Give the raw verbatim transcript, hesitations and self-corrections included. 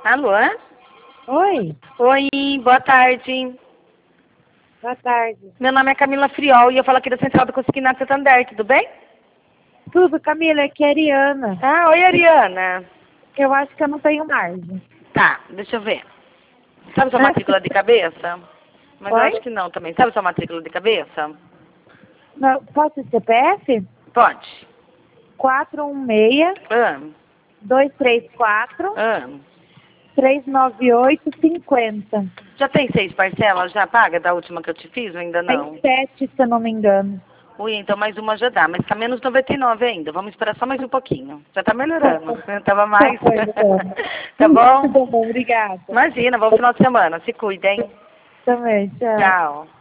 Alô? Oi, Oi, boa tarde. boa tarde. Meu nome é Camila Friol e eu falo aqui da Central do Consignado Santander, tudo bem? Tudo, Camila, aqui é a Ariana. Ah, oi, Ariana. Eu acho que eu não tenho margem. Tá, deixa eu ver. Sabe sua matrícula de cabeça? Mas eu Oi? acho que não também. Sabe sua matrícula de cabeça? Não, posso C P F? Pode. quatro um seis, Ah, dois três quatro, ah. três nove oito, cinco zero. Já tem seis parcelas já paga da última que eu te fiz ou ainda não? Tem sete, se eu não me engano. Ui, então mais uma já dá, mas tá menos noventa e nove ainda. Vamos esperar só mais um pouquinho. Já tá melhorando. Tava mais. Tá bom? Tá bom, obrigada. Imagina, bom final de semana. Se cuidem. Também, tchau. Tchau.